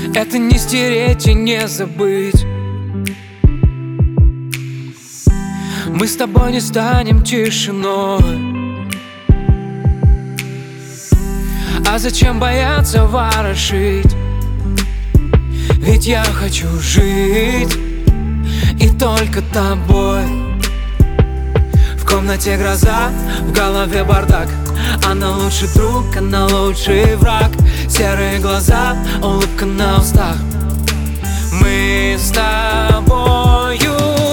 Это не стереть и не забыть. Мы с тобой не станем тишиной. А зачем бояться ворошить? Ведь я хочу жить и только тобой. В комнате гроза, в голове бардак. Она лучший друг, она лучший враг. Серые глаза, улыбка на устах. Мы с тобою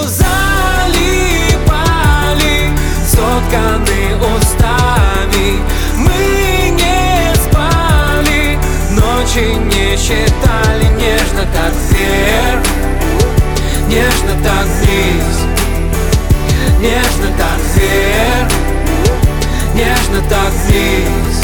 залипали, сотканы устами. Мы не спали, ночи не считали. Нежно так вверх, нежно так вниз, нежно так вверх, нежно так вниз.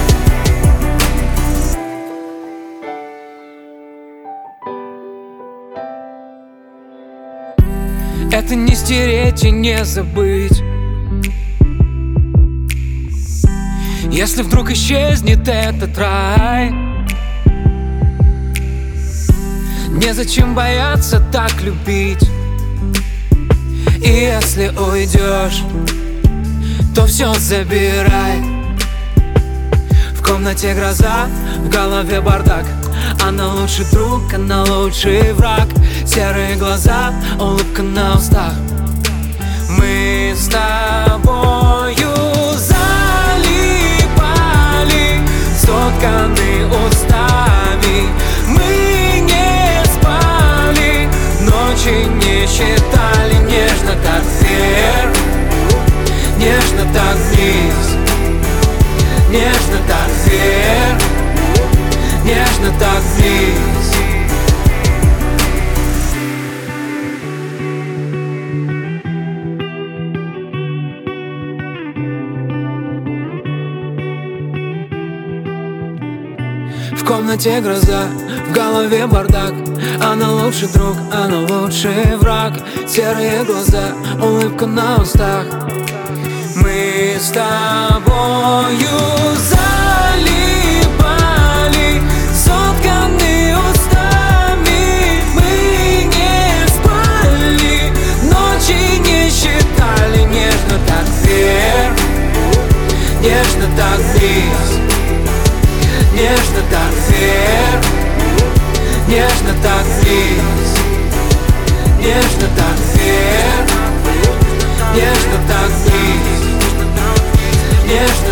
Это не стереть и не забыть. Если вдруг исчезнет этот рай, незачем бояться так любить. И если уйдешь, то все забирай. В комнате гроза, в голове бардак. Она лучший друг, она лучший враг. Серые глаза, улыбка на устах. Мы с тобою залипали, сотканы устами. Мы не спали, ночи не считали. Нежно так вверх, нежно так вниз, нежно так вверх, нежно так вниз. В комнате гроза, в голове бардак. Она лучший друг, она лучший враг. Серые глаза, улыбка на устах. Мы с тобою залипали, сотканы устами. Мы не спали, ночи не считали. Нежно так вверх, нежно так вниз, нежно так вверх, нежно так вниз, нежно так вверх, нежно так вниз, нежно